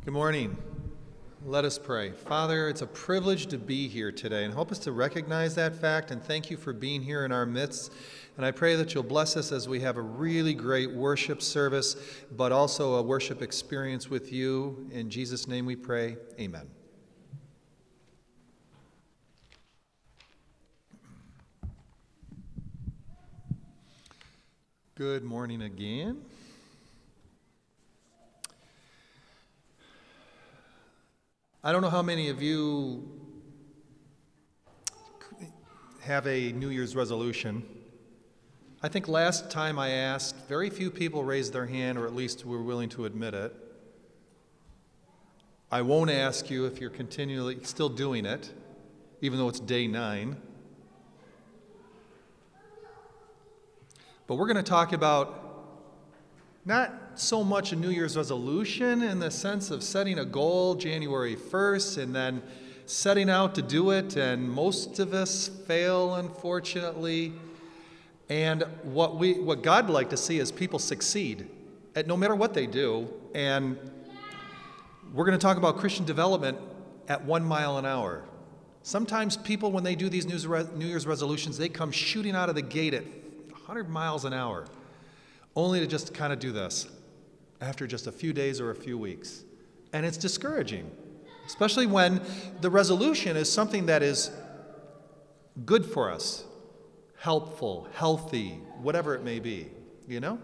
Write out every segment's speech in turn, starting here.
Good morning. Let us pray. Father, it's a privilege to be here today, and help us to recognize that fact, and thank you for being here in our midst. And I pray that you'll bless us as we have a really great worship service, but also a worship experience with you. In Jesus' name we pray. Amen. Good morning again. I don't know how many of you have a New Year's resolution. I think last time I asked, very few people raised their hand, or at least were willing to admit it. I won't ask you if you're continually still doing it, even though it's day 9. But we're going to talk about not so much a New Year's resolution in the sense of setting a goal January 1st and then setting out to do it, and most of us fail, unfortunately. And what God would like to see is people succeed at no matter what they do. And we're going to talk about Christian development at 1 mile an hour. Sometimes people, when they do these New Year's resolutions, they come shooting out of the gate at 100 miles an hour, only to just kind of do this after just a few days or a few weeks. And it's discouraging, especially when the resolution is something that is good for us, helpful, healthy, whatever it may be, you know?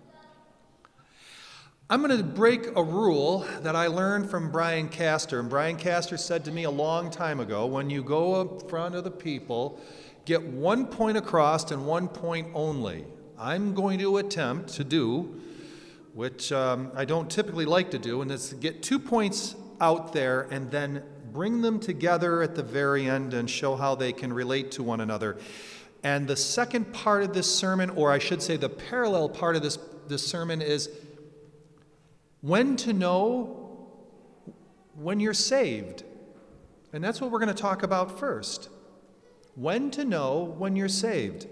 I'm going to break a rule that I learned from Brian Castor. And Brian Castor said to me a long time ago, when you go up front of the people, get 1 point across and 1 point only. I'm going to attempt to do, which I don't typically like to do, and it's get 2 points out there and then bring them together at the very end and show how they can relate to one another. And the second part of this sermon, or I should say the parallel part of this sermon, is when to know when you're saved. And that's what we're going to talk about first. When to know when you're saved.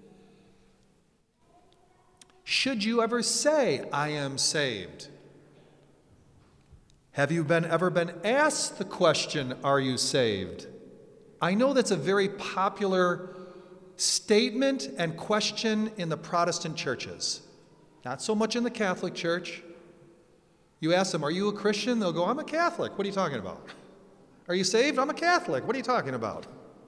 Should you ever say, I am saved? Have you ever been asked the question, are you saved? I know that's a very popular statement and question in the Protestant churches. Not so much in the Catholic Church. You ask them, are you a Christian? They'll go, I'm a Catholic. What are you talking about? Are you saved? I'm a Catholic. What are you talking about?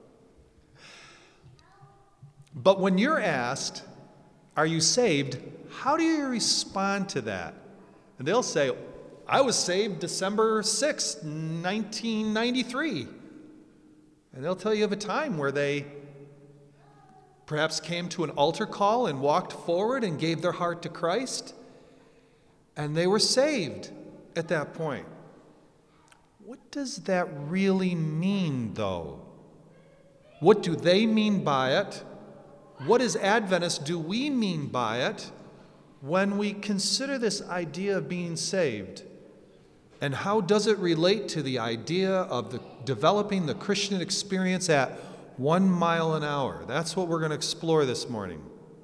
But when you're asked, are you saved? How do you respond to that? And they'll say, I was saved December 6th, 1993. And they'll tell you of a time where they perhaps came to an altar call and walked forward and gave their heart to Christ. And they were saved at that point. What does that really mean, though? What do they mean by it? What as Adventists do we mean by it when we consider this idea of being saved? And how does it relate to the idea of developing the Christian experience at 1 mile an hour? That's what we're going to explore this morning.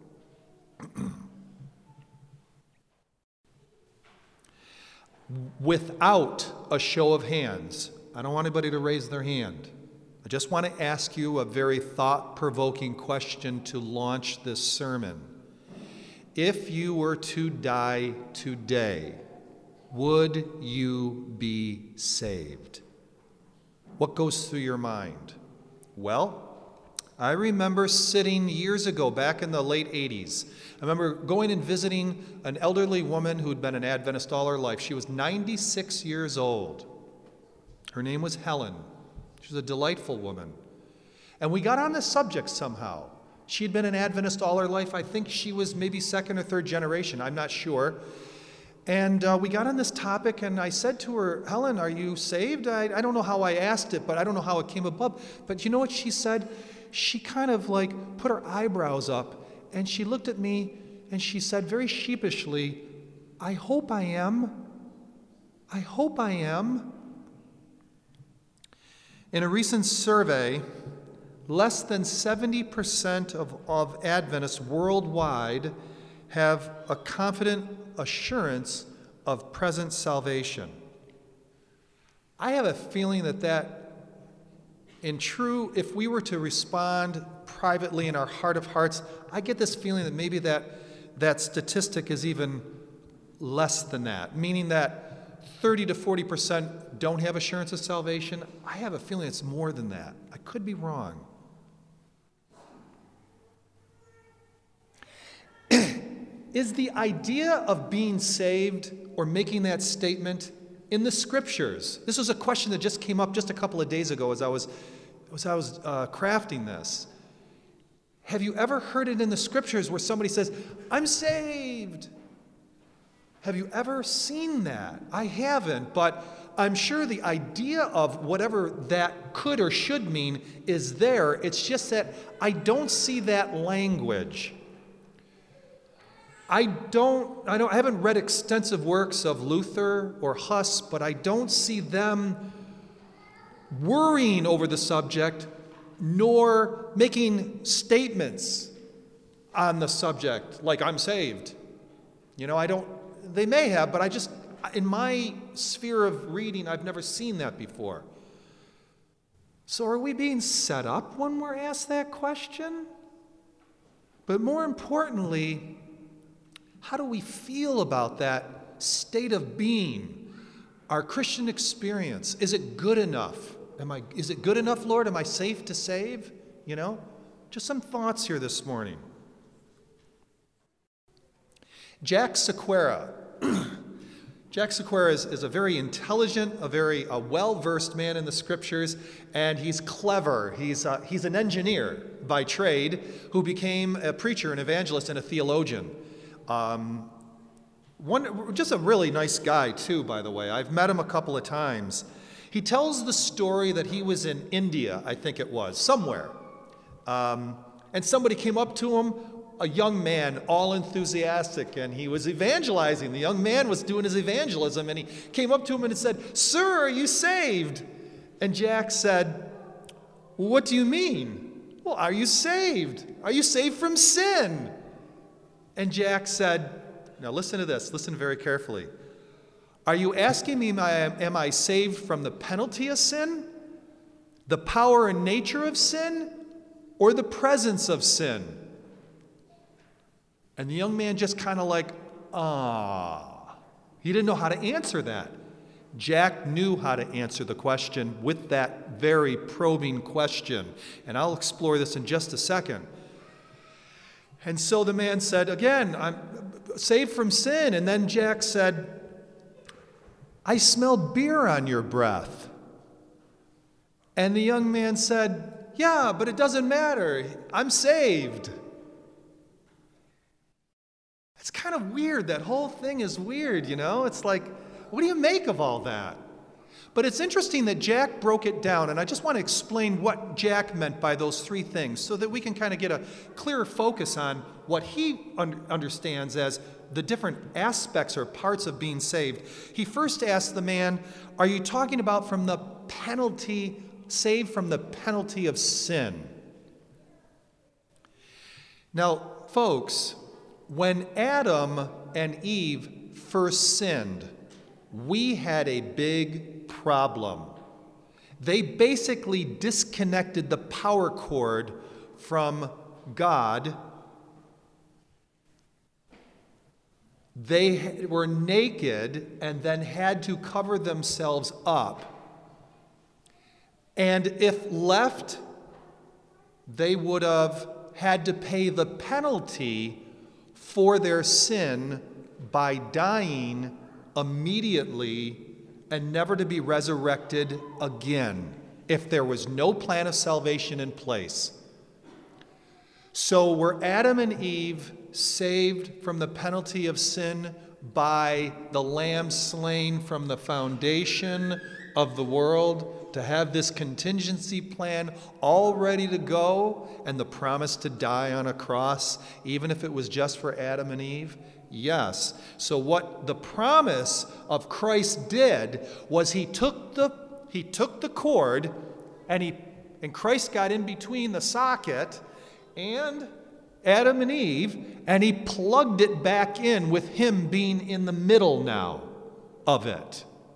Without a show of hands, I don't want anybody to raise their hand. I just want to ask you a very thought-provoking question to launch this sermon. If you were to die today, would you be saved? What goes through your mind? Well, I remember sitting years ago, back in the late 80s. I remember going and visiting an elderly woman who'd been an Adventist all her life. She was 96 years old. Her name was Helen. She was a delightful woman. And we got on this subject somehow. She had been an Adventist all her life. I think she was maybe 2nd or 3rd generation. I'm not sure. And we got on this topic, and I said to her, Helen, are you saved? I don't know how I asked it, but I don't know how it came above. But you know what she said? She kind of like put her eyebrows up, and she looked at me, and she said very sheepishly, I hope I am. I hope I am. In a recent survey, less than 70% of Adventists worldwide have a confident assurance of present salvation. I have a feeling if we were to respond privately in our heart of hearts, I get this feeling that maybe that statistic is even less than that, meaning that 30 to 40% don't have assurance of salvation. I have a feeling it's more than that. I could be wrong. Is the idea of being saved or making that statement in the Scriptures? This was a question that just came up just a couple of days ago as I was crafting this. Have you ever heard it in the Scriptures where somebody says, "I'm saved"? Have you ever seen that? I haven't, but I'm sure the idea of whatever that could or should mean is there. It's just that I don't see that language. I haven't read extensive works of Luther or Huss, but I don't see them worrying over the subject nor making statements on the subject like "I'm saved." They may have, but in my sphere of reading, I've never seen that before. So are we being set up when we're asked that question? But more importantly, how do we feel about that state of being, our Christian experience? Is it good enough? Is it good enough, Lord? Am I safe to save? Just some thoughts here this morning. Jack Sequeira. Jack Sequeira is a very intelligent, a very well-versed man in the Scriptures, and he's clever. He's an engineer by trade who became a preacher, an evangelist, and a theologian. Just a really nice guy, too, by the way. I've met him a couple of times. He tells the story that he was in India, I think it was, somewhere. And somebody came up to him, a young man, all enthusiastic, and he was evangelizing. The young man was doing his evangelism, and he came up to him and said, "Sir, are you saved?" And Jack said, "What do you mean?" "Well, are you saved? Are you saved from sin?" And Jack said, now listen to this, listen very carefully. "Are you asking me, am I saved from the penalty of sin, the power and nature of sin, or the presence of sin?" And the young man just kind of he didn't know how to answer that. Jack knew how to answer the question with that very probing question. And I'll explore this in just a second. And so the man said, again, "I'm saved from sin." And then Jack said, "I smell beer on your breath." And the young man said, "Yeah, but it doesn't matter. I'm saved." It's kind of weird. That whole thing is weird, It's like, what do you make of all that? But it's interesting that Jack broke it down, and I just want to explain what Jack meant by those three things so that we can kind of get a clearer focus on what he understands as the different aspects or parts of being saved. He first asked the man, "Are you talking about from the penalty, saved from the penalty of sin?" Now, folks, when Adam and Eve first sinned, we had a big problem. They basically disconnected the power cord from God. They were naked and then had to cover themselves up. And if left, they would have had to pay the penalty for their sin by dying immediately and never to be resurrected again if there was no plan of salvation in place. So were Adam and Eve saved from the penalty of sin by the Lamb slain from the foundation of the world to have this contingency plan all ready to go and the promise to die on a cross, even if it was just for Adam and Eve? Yes. So what the promise of Christ did was he took the cord and Christ got in between the socket and Adam and Eve, and he plugged it back in with him being in the middle now of it.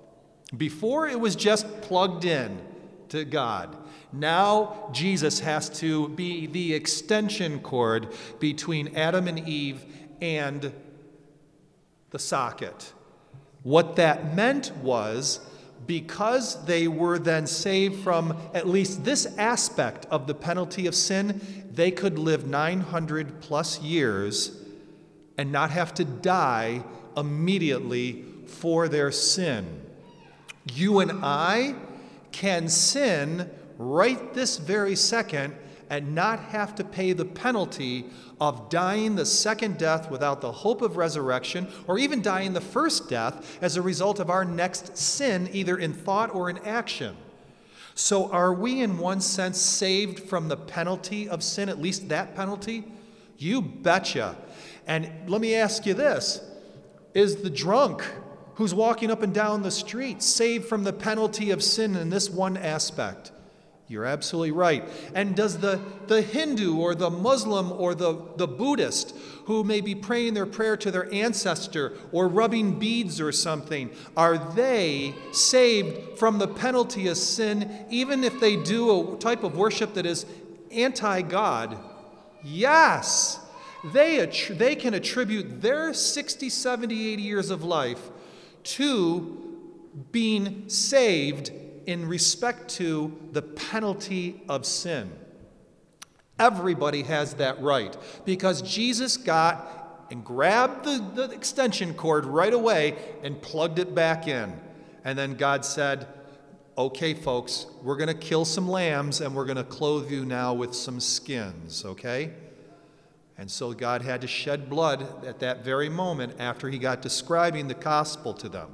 Before it was just plugged in to God. Now Jesus has to be the extension cord between Adam and Eve and the socket. What that meant was, because they were then saved from at least this aspect of the penalty of sin, they could live 900 plus years and not have to die immediately for their sin. You and I can sin right this very second and not have to pay the penalty of dying the second death without the hope of resurrection, or even dying the first death as a result of our next sin, either in thought or in action. So are we in one sense saved from the penalty of sin, at least that penalty? You betcha. And let me ask you this. Is the drunk who's walking up and down the street saved from the penalty of sin in this one aspect? You're absolutely right. And does the Hindu or the Muslim or the Buddhist who may be praying their prayer to their ancestor or rubbing beads or something, are they saved from the penalty of sin even if they do a type of worship that is anti-God? Yes. They can attribute their 60, 70, 80 years of life to being saved in respect to the penalty of sin. Everybody has that right, because Jesus got and grabbed the extension cord right away and plugged it back in. And then God said, okay, folks, we're going to kill some lambs and we're going to clothe you now with some skins, okay? And so God had to shed blood at that very moment after he got describing the gospel to them.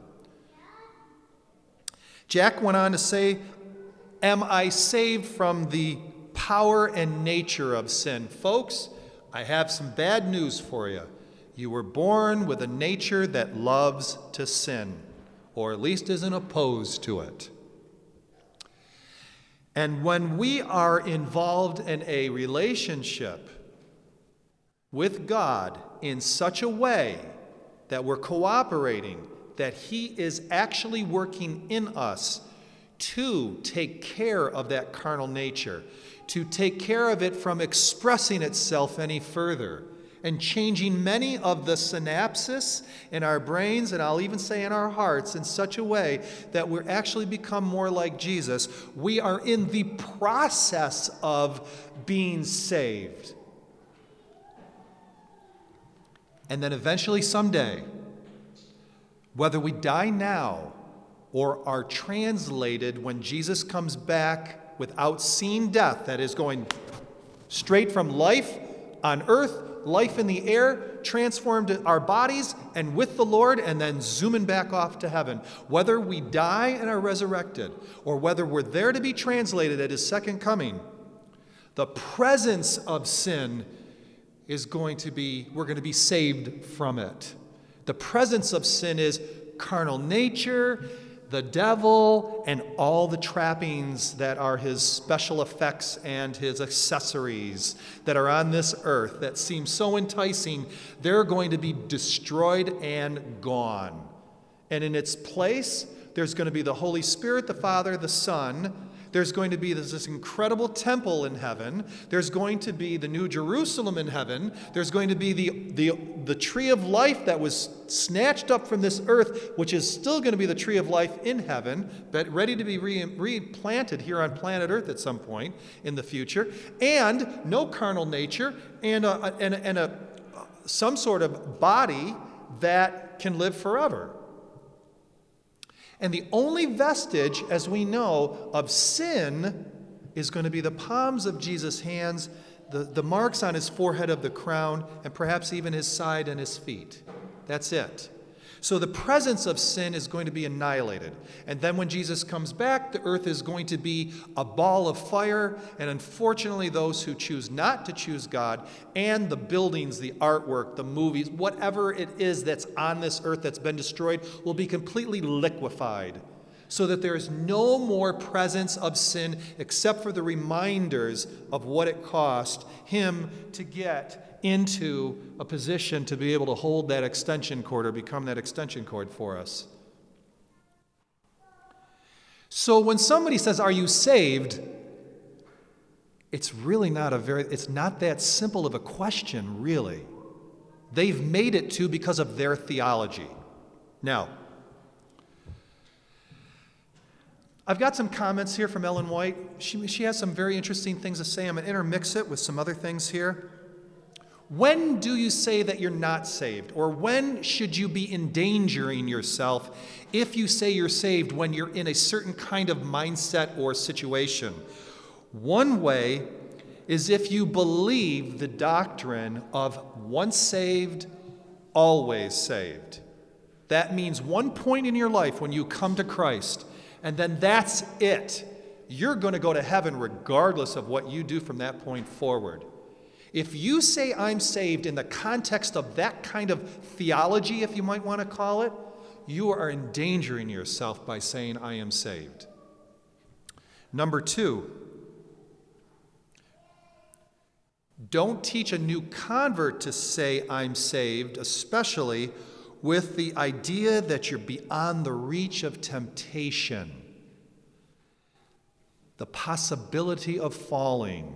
Jack went on to say, am I saved from the power and nature of sin? Folks, I have some bad news for you. You were born with a nature that loves to sin, or at least isn't opposed to it. And when we are involved in a relationship with God in such a way that we're cooperating, that he is actually working in us to take care of that carnal nature, to take care of it from expressing itself any further, and changing many of the synapses in our brains, and I'll even say in our hearts, in such a way that we're actually become more like Jesus. We are in the process of being saved. And then eventually someday, whether we die now or are translated when Jesus comes back without seeing death, that is going straight from life on earth, life in the air, transformed our bodies and with the Lord, and then zooming back off to heaven. Whether we die and are resurrected, or whether we're there to be translated at his second coming, the presence of sin is going to be, we're going to be saved from it. The presence of sin is carnal nature, the devil, and all the trappings that are his special effects and his accessories that are on this earth that seem so enticing. They're going to be destroyed and gone. And in its place, there's going to be the Holy Spirit, the Father, the Son. There's going to be this incredible temple in heaven. There's going to be the New Jerusalem in heaven. There's going to be the tree of life that was snatched up from this earth, which is still going to be the tree of life in heaven, but ready to be replanted here on planet Earth at some point in the future. And no carnal nature, and some sort of body that can live forever. And the only vestige, as we know, of sin is going to be the palms of Jesus' hands, the marks on his forehead of the crown, and perhaps even his side and his feet. That's it. So the presence of sin is going to be annihilated. And then when Jesus comes back, the earth is going to be a ball of fire. And unfortunately, those who choose not to choose God, and the buildings, the artwork, the movies, whatever it is that's on this earth that's been destroyed, will be completely liquefied, so that there is no more presence of sin except for the reminders of what it cost him to get into a position to be able to hold that extension cord or become that extension cord for us. So when somebody says, "Are you saved?" it's really it's not that simple of a question, really. They've made it to because of their theology. Now, I've got some comments here from Ellen White. She has some very interesting things to say. I'm going to intermix it with some other things here. When do you say that you're not saved? Or when should you be endangering yourself if you say you're saved when you're in a certain kind of mindset or situation? One way is if you believe the doctrine of once saved, always saved. That means one point in your life when you come to Christ, and then that's it. You're going to go to heaven regardless of what you do from that point forward. If you say I'm saved in the context of that kind of theology, if you might want to call it, you are endangering yourself by saying I am saved. Number 2, don't teach a new convert to say I'm saved, especially with the idea that you're beyond the reach of temptation, the possibility of falling.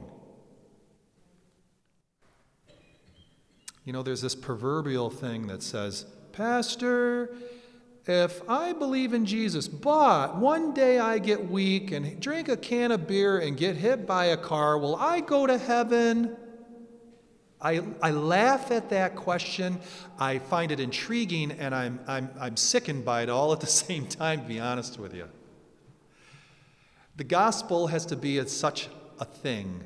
You know, there's this proverbial thing that says, "Pastor, if I believe in Jesus, but one day I get weak and drink a can of beer and get hit by a car, will I go to heaven?" I laugh at that question. I find it intriguing, and I'm sickened by it all at the same time, to be honest with you. The gospel has to be such a thing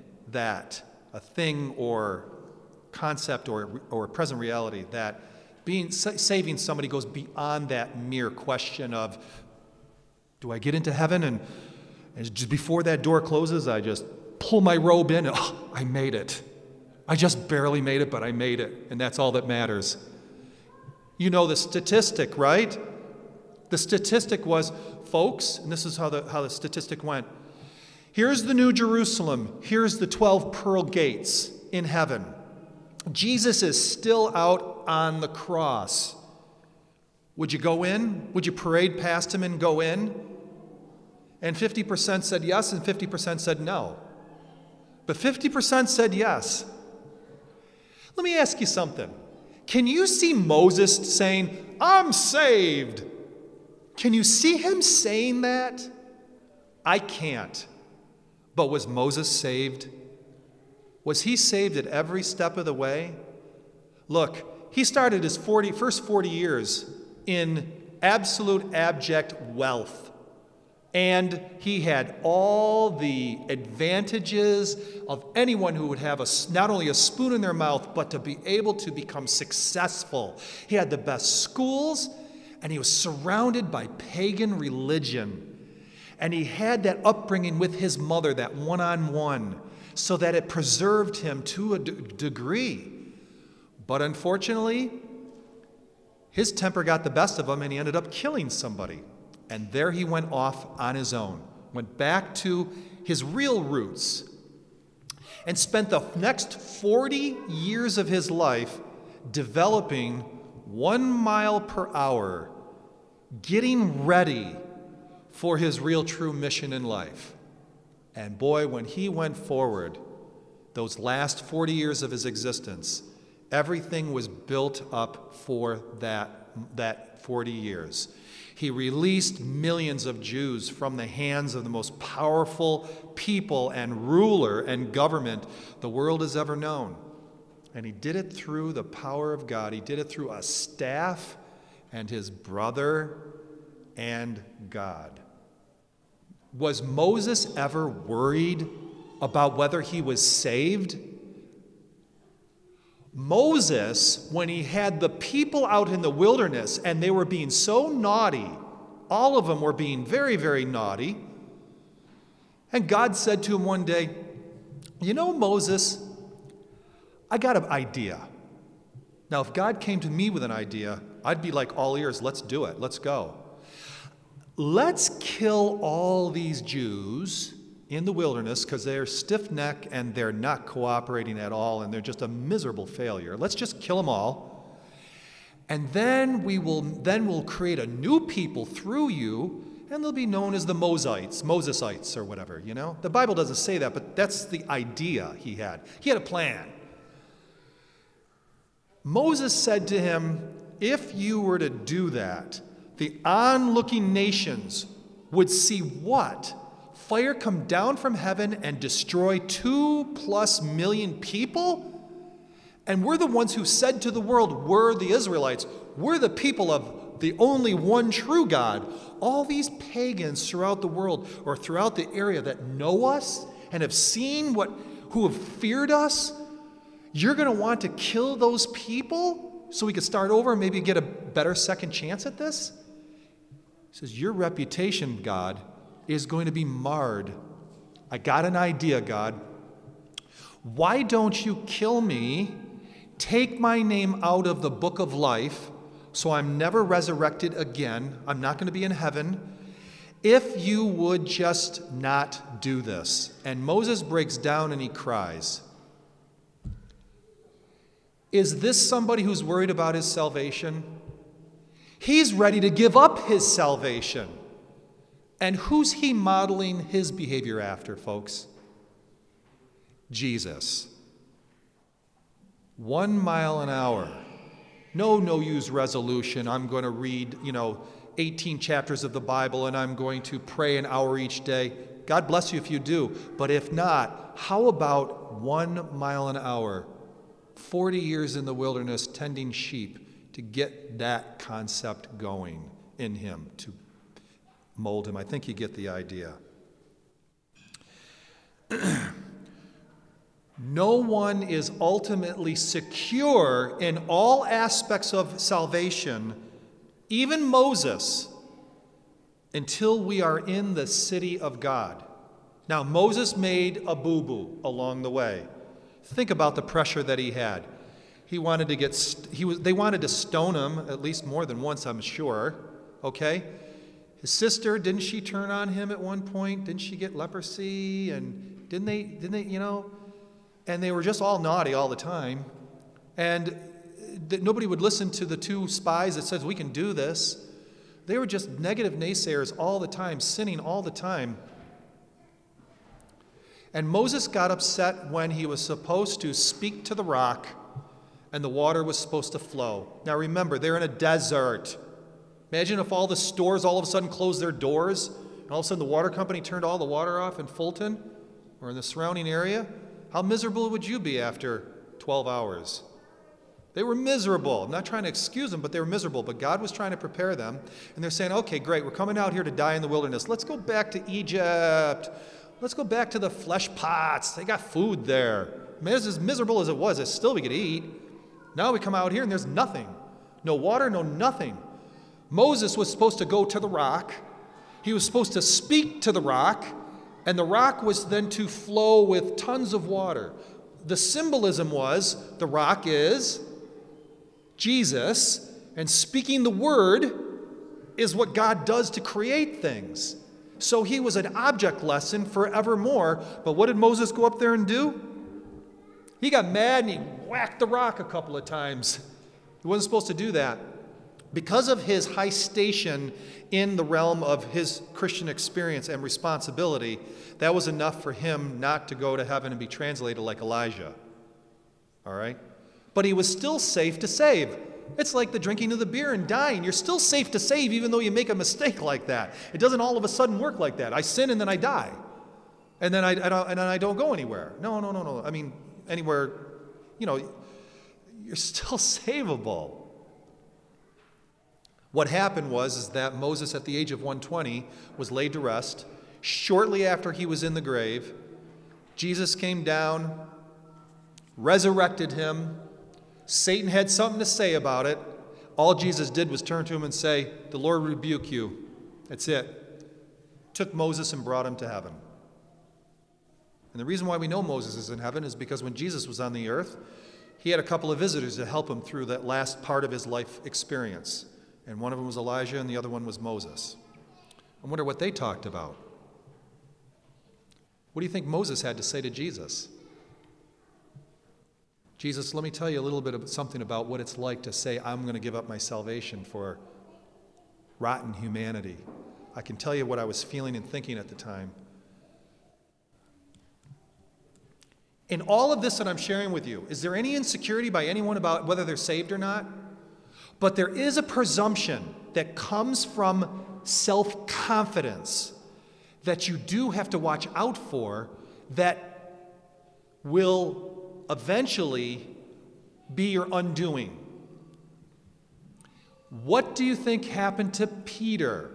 or concept or present reality that saving somebody goes beyond that mere question of, do I get into heaven? And just before that door closes, I just pull my robe in and I made it. I just barely made it, but I made it, and that's all that matters. You know the statistic, right? The statistic was, folks, and this is how the statistic went. Here's the New Jerusalem. Here's the 12 pearl gates in heaven. Jesus is still out on the cross. Would you go in? Would you parade past him and go in? And 50% said yes, and 50% said no. But 50% said yes. Let me ask you something. Can you see Moses saying, "I'm saved"? Can you see him saying that? I can't. But was Moses saved? Was he saved at every step of the way? Look, he started his first 40 years in absolute abject wealth. And he had all the advantages of anyone who would have not only a spoon in their mouth, but to be able to become successful. He had the best schools, and he was surrounded by pagan religion. And he had that upbringing with his mother, that one-on-one, so that it preserved him to a degree. But unfortunately, his temper got the best of him, and he ended up killing somebody. And there he went off on his own, went back to his real roots, and spent the next 40 years of his life developing 1 mile per hour, getting ready for his real true mission in life. And boy, when he went forward, those last 40 years of his existence, everything was built up for that 40 years. He released millions of Jews from the hands of the most powerful people and ruler and government the world has ever known. And he did it through the power of God. He did it through a staff and his brother and God. Was Moses ever worried about whether he was saved? Moses, when he had the people out in the wilderness and they were being so naughty, all of them were being very, very naughty, and God said to him one day, "You know, Moses, I got an idea." Now, if God came to me with an idea, I'd be like all ears, let's do it, let's go. Let's kill all these Jews in the wilderness because they're stiff-necked and they're not cooperating at all and they're just a miserable failure. Let's just kill them all. And then we'll create a new people through you, and they'll be known as the Mosesites or whatever, you know? The Bible doesn't say that, but that's the idea he had. He had a plan. Moses said to him, if you were to do that, the onlooking nations would see what? Fire come down from heaven and destroy 2+ million people? And we're the ones who said to the world, we're the Israelites, we're the people of the only one true God. All these pagans throughout the world or throughout the area that know us and have seen who have feared us, you're going to want to kill those people so we could start over and maybe get a better second chance at this? He says, your reputation, God, is going to be marred. I got an idea, God. Why don't you kill me, take my name out of the book of life, so I'm never resurrected again. I'm not going to be in heaven. If you would just not do this. And Moses breaks down and he cries. Is this somebody who's worried about his salvation? He's ready to give up his salvation. And who's he modeling his behavior after, folks? Jesus. 1 mile an hour. No-use resolution. I'm going to read, 18 chapters of the Bible and I'm going to pray an hour each day. God bless you if you do. But if not, how about 1 mile an hour? 40 years in the wilderness tending sheep to get that concept going in him, to mold him. I think you get the idea. No one is ultimately secure in all aspects of salvation, even Moses, until we are in the city of God. Now, Moses made a boo-boo along the way. Think about the pressure that he had. He wanted to they wanted to stone him at least more than once, I'm sure. Okay? His sister, didn't she turn on him at one point? Didn't she get leprosy? And didn't they, and they were just all naughty all the time. And nobody would listen to the two spies that says, we can do this. They were just negative naysayers all the time, sinning all the time. And Moses got upset when he was supposed to speak to the rock and the water was supposed to flow. Now remember, they're in a desert. Imagine if all the stores all of a sudden closed their doors and all of a sudden the water company turned all the water off in Fulton or in the surrounding area. How miserable would you be after 12 hours? They were miserable. I'm not trying to excuse them, but they were miserable. But God was trying to prepare them. And they're saying, okay, great, we're coming out here to die in the wilderness. Let's go back to Egypt. Let's go back to the flesh pots. They got food there. I mean, as miserable as it was, it's still we could eat. Now we come out here and there's nothing. No water, no nothing. Moses was supposed to go to the rock. He was supposed to speak to the rock. And the rock was then to flow with tons of water. The symbolism was the rock is Jesus, and speaking the word is what God does to create things. So he was an object lesson forevermore. But what did Moses go up there and do? He got mad and he whacked the rock a couple of times. He wasn't supposed to do that. Because of his high station in the realm of his Christian experience and responsibility, that was enough for him not to go to heaven and be translated like Elijah. All right? But he was still safe to save. It's like the drinking of the beer and dying. You're still safe to save even though you make a mistake like that. It doesn't all of a sudden work like that. I sin and then I die. And then I don't go anywhere. No. I mean, anywhere, you're still savable. What happened was that Moses, at the age of 120, was laid to rest. Shortly after he was in the grave, Jesus came down, resurrected him. Satan had something to say about it. All Jesus did was turn to him and say, "The Lord rebuke you." That's it. Took Moses and brought him to heaven. And the reason why we know Moses is in heaven is because when Jesus was on the earth, he had a couple of visitors to help him through that last part of his life experience. And one of them was Elijah and the other one was Moses. I wonder what they talked about. What do you think Moses had to say to Jesus? Jesus, let me tell you a little bit of something about what it's like to say, I'm going to give up my salvation for rotten humanity. I can tell you what I was feeling and thinking at the time. In all of this that I'm sharing with you, is there any insecurity by anyone about whether they're saved or not? But there is a presumption that comes from self-confidence that you do have to watch out for that will eventually be your undoing. What do you think happened to Peter?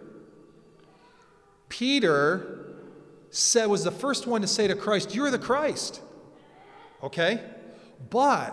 Peter was the first one to say to Christ, "You're the Christ." Okay? But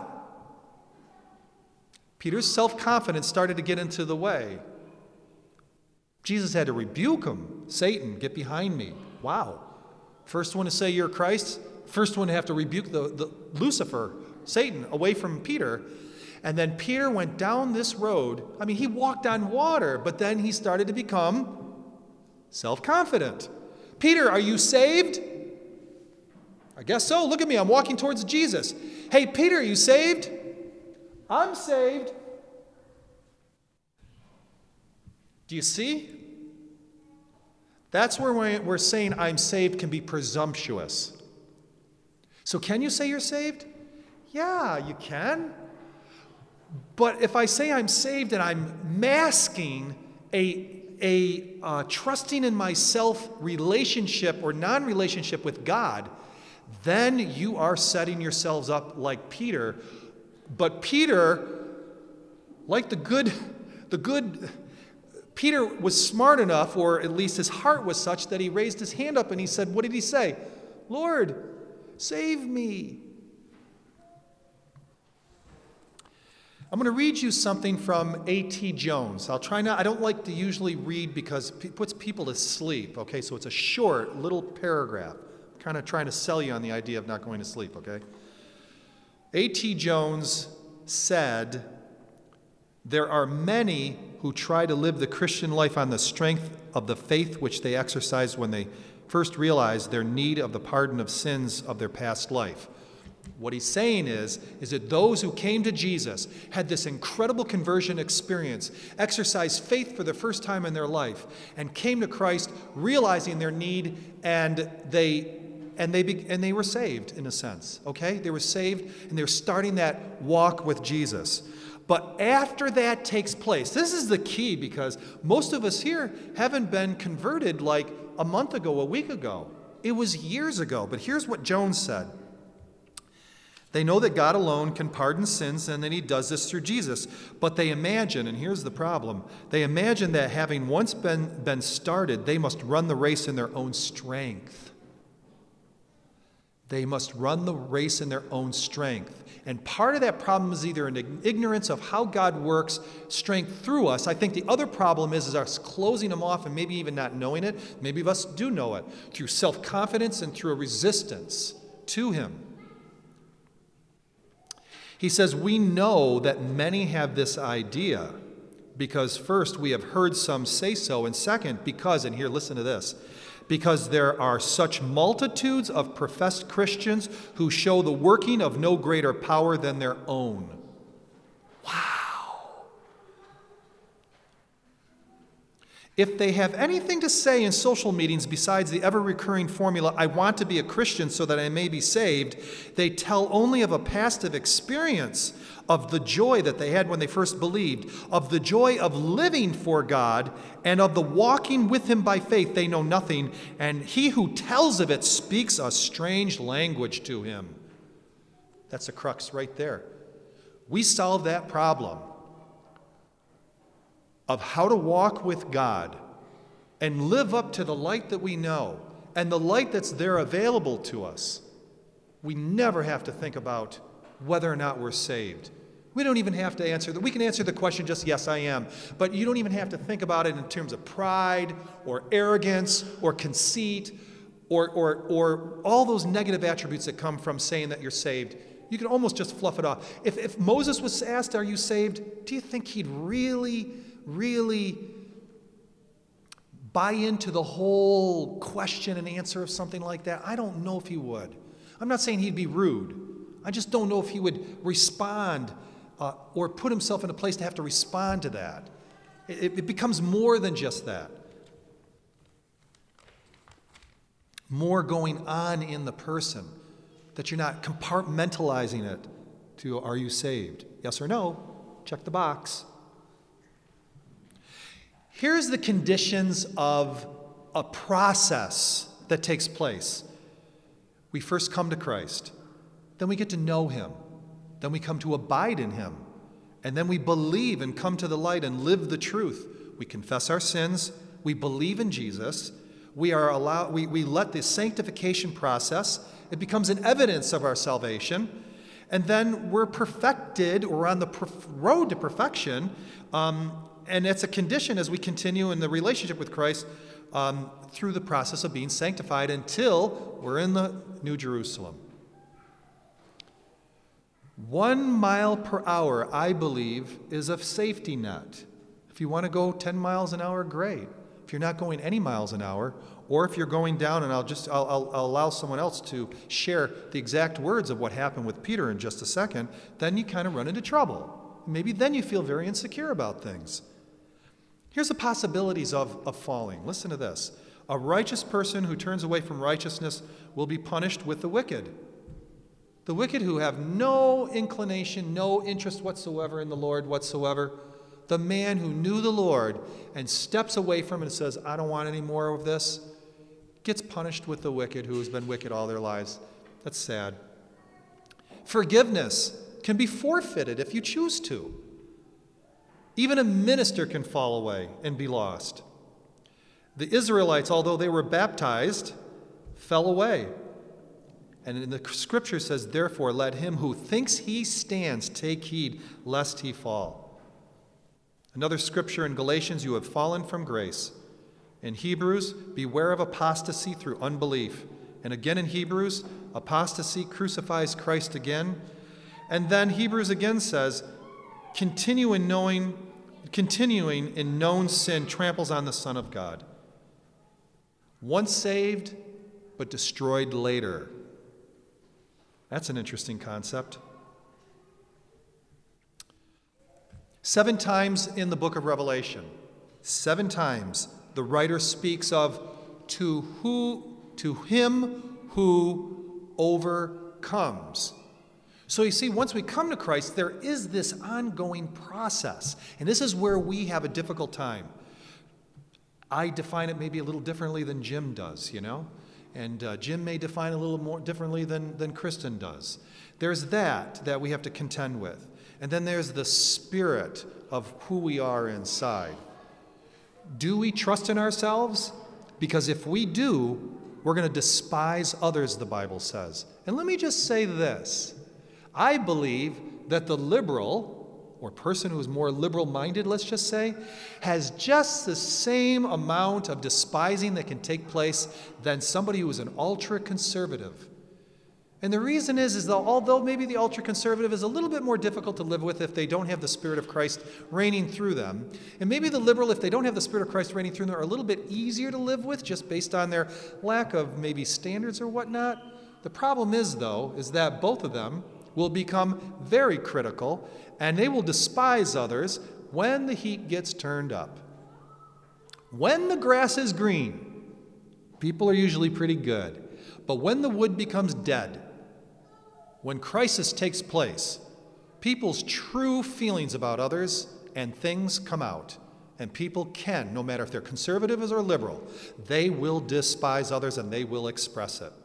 Peter's self-confidence started to get into the way. Jesus had to rebuke him. "Satan, get behind me." Wow. First one to say you're Christ, first one to have to rebuke the Lucifer, Satan, away from Peter. And then Peter went down this road. I mean, he walked on water, but then he started to become self-confident. "Peter, are you saved?" "I guess so. Look at me. I'm walking towards Jesus." "Hey, Peter, are you saved?" "I'm saved." Do you see? That's where we're saying "I'm saved" can be presumptuous. So can you say you're saved? Yeah, you can. But if I say I'm saved and I'm masking a trusting in myself relationship or non-relationship with God, then you are setting yourselves up like Peter. But Peter, like the good Peter was smart enough, or at least his heart was such, that he raised his hand up and he said, what did he say? "Lord, save me." I'm going to read you something from A.T. Jones. I don't like to usually read because it puts people to sleep, okay? So it's a short little paragraph. I'm kind of trying to sell you on the idea of not going to sleep, okay? A.T. Jones said, "There are many who try to live the Christian life on the strength of the faith which they exercised when they first realized their need of the pardon of sins of their past life." What he's saying is that those who came to Jesus had this incredible conversion experience, exercised faith for the first time in their life, and came to Christ realizing their need, and they were saved in a sense. Okay, they were saved, and they're starting that walk with Jesus. But after that takes place, this is the key, because most of us here haven't been converted like a month ago, a week ago. It was years ago. But here's what Jones said. They know that God alone can pardon sins and that he does this through Jesus. But they imagine, and here's the problem, they imagine that having once been started, they must run the race in their own strength. They must run the race in their own strength. And part of that problem is either an ignorance of how God works strength through us. I think the other problem is us closing him off and maybe even not knowing it. Maybe of us do know it through self-confidence and through a resistance to him. He says, we know that many have this idea because first, we have heard some say so, and second, because, and here, listen to this, because there are such multitudes of professed Christians who show the working of no greater power than their own. Wow. If they have anything to say in social meetings besides the ever-recurring formula, "I want to be a Christian so that I may be saved," they tell only of a past experience of the joy that they had when they first believed, of the joy of living for God, and of the walking with him by faith. They know nothing, and he who tells of it speaks a strange language to him. That's the crux right there. We solve that problem of how to walk with God and live up to the light that we know and the light that's there available to us. We never have to think about whether or not we're saved. We don't even have to answer that. We can answer the question just, yes, I am. But you don't even have to think about it in terms of pride or arrogance or conceit or all those negative attributes that come from saying that you're saved. You can almost just fluff it off. If Moses was asked, "Are you saved?" do you think he'd really buy into the whole question and answer of something like that? I don't know if he would. I'm not saying he'd be rude. I just don't know if he would respond or put himself in a place to have to respond to that. It becomes more than just that. more going on in the person, that you're not compartmentalizing it to, are you saved? Yes or no? Check the box. Here's the conditions of a process that takes place. We first come to Christ. Then we get to know him. Then we come to abide in him. And then we believe and come to the light and live the truth. We confess our sins. We believe in Jesus. We let the sanctification process, it becomes an evidence of our salvation. And then we're perfected, or on the road to perfection. And it's a condition as we continue in the relationship with Christ through the process of being sanctified until we're in the New Jerusalem. 1 mile per hour, I believe, is a safety net. If you want to go 10 miles an hour, great. If you're not going any miles an hour, or if you're going down, and I'll allow someone else to share the exact words of what happened with Peter in just a second, then you kind of run into trouble. Maybe then you feel very insecure about things. Here's the possibilities of falling. Listen to this. A righteous person who turns away from righteousness will be punished with the wicked. The wicked who have no inclination, no interest whatsoever in the Lord whatsoever. The man who knew the Lord and steps away from it and says, I don't want any more of this, gets punished with the wicked who has been wicked all their lives. That's sad. Forgiveness can be forfeited if you choose to. Even a minister can fall away and be lost. The Israelites, although they were baptized, fell away. And in the scripture says, therefore, let him who thinks he stands take heed lest he fall. Another scripture in Galatians, you have fallen from grace. In Hebrews, beware of apostasy through unbelief. And again in Hebrews, apostasy crucifies Christ again. And then Hebrews again says, continuing in known sin tramples on the Son of God. Once saved, but destroyed later. That's an interesting concept. 7 times in the book of Revelation, 7 times the writer speaks of to him who overcomes. So you see, once we come to Christ, there is this ongoing process. And this is where we have a difficult time. I define it maybe a little differently than Jim does, And Jim may define it a little more differently than Kristen does. There's that we have to contend with. And then there's the spirit of who we are inside. Do we trust in ourselves? Because if we do, we're going to despise others, the Bible says. And let me just say this. I believe that the liberal, or person who is more liberal-minded, let's just say, has just the same amount of despising that can take place than somebody who is an ultra-conservative. And the reason is that although maybe the ultra-conservative is a little bit more difficult to live with if they don't have the Spirit of Christ reigning through them, and maybe the liberal, if they don't have the Spirit of Christ reigning through them, are a little bit easier to live with just based on their lack of maybe standards or whatnot. The problem is, though, is that both of them will become very critical, and they will despise others when the heat gets turned up. When the grass is green, people are usually pretty good. But when the wood becomes dead, when crisis takes place, people's true feelings about others and things come out. And people can, no matter if they're conservative or liberal, they will despise others and they will express it.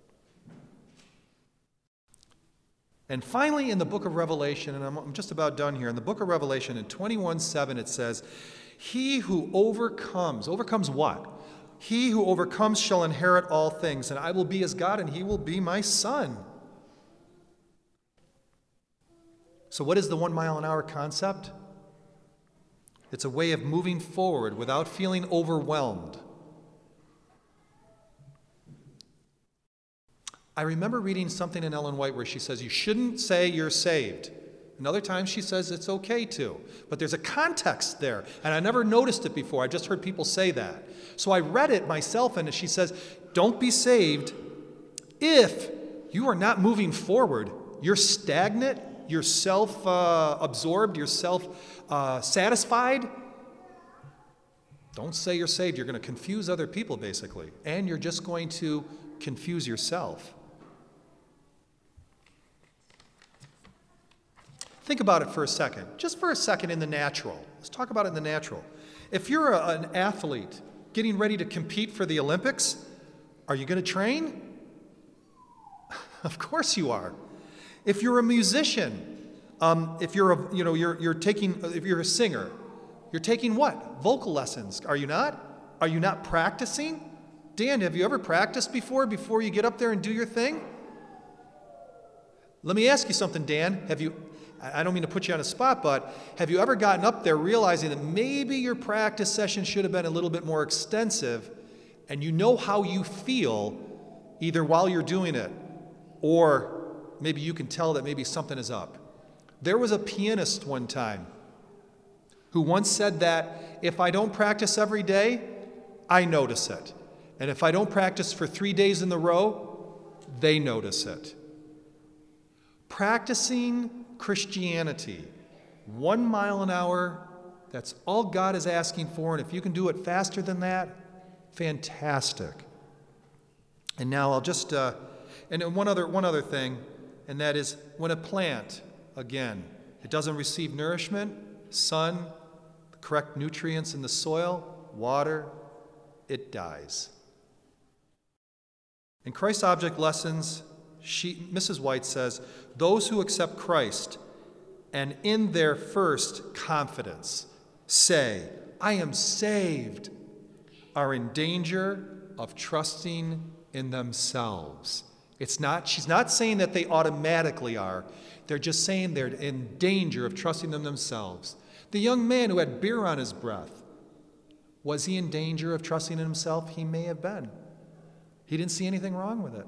And finally, in the book of Revelation, and I'm just about done here, in the book of Revelation, in 21:7, it says, he who overcomes what? He who overcomes shall inherit all things, and I will be his God, and he will be my son. So what is the 1 mile an hour concept? It's a way of moving forward without feeling overwhelmed. I remember reading something in Ellen White where she says you shouldn't say you're saved. Another time she says it's okay to. But there's a context there, and I never noticed it before. I just heard people say that. So I read it myself, and she says, don't be saved if you are not moving forward. You're stagnant, you're self-absorbed, you're self-satisfied. Don't say you're saved. You're going to confuse other people, basically. And you're just going to confuse yourself. Think about it for a second. Just for a second in the natural. Let's talk about it in the natural. If you're an athlete getting ready to compete for the Olympics, are you going to train? Of course you are. If you're a musician, if you're a singer, you're taking what? Vocal lessons. Are you not? Are you not practicing? Dan, have you ever practiced before you get up there and do your thing? Let me ask you something, Dan. I don't mean to put you on a spot, but have you ever gotten up there realizing that maybe your practice session should have been a little bit more extensive, and you know how you feel either while you're doing it, or maybe you can tell that maybe something is up. There was a pianist one time who once said that if I don't practice every day, I notice it. And if I don't practice for 3 days in a row, they notice it. Practicing Christianity, 1 mile an hour, that's all God is asking for. And if you can do it faster than that, fantastic. And now I'll just, and one other thing, and that is when a plant, again, it doesn't receive nourishment, sun, the correct nutrients in the soil, water, it dies. In Christ Object Lessons, Mrs. White says, those who accept Christ and in their first confidence say, I am saved, are in danger of trusting in themselves. She's not saying that they automatically are. They're just saying they're in danger of trusting in themselves. The young man who had beer on his breath, was he in danger of trusting in himself? He may have been. He didn't see anything wrong with it.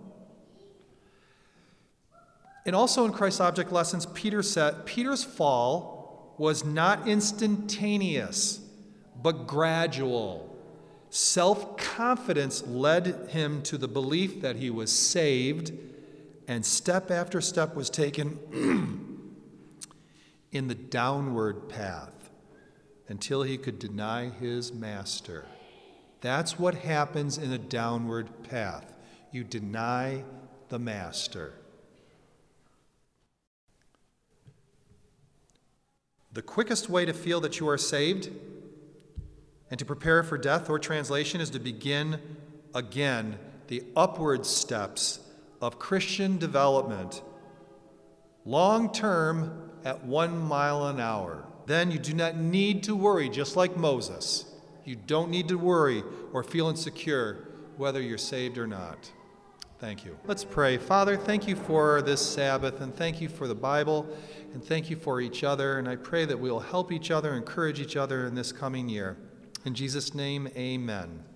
And also in Christ's Object Lessons, Peter said, Peter's fall was not instantaneous, but gradual. Self-confidence led him to the belief that he was saved, and step after step was taken in the downward path until he could deny his master. That's what happens in a downward path. You deny the master. The quickest way to feel that you are saved and to prepare for death or translation is to begin again the upward steps of Christian development, long term at 1 mile an hour. Then you do not need to worry, just like Moses. You don't need to worry or feel insecure whether you're saved or not. Thank you. Let's pray. Father, thank you for this Sabbath, and thank you for the Bible, and thank you for each other. And I pray that we'll help each other, encourage each other in this coming year. In Jesus' name, amen.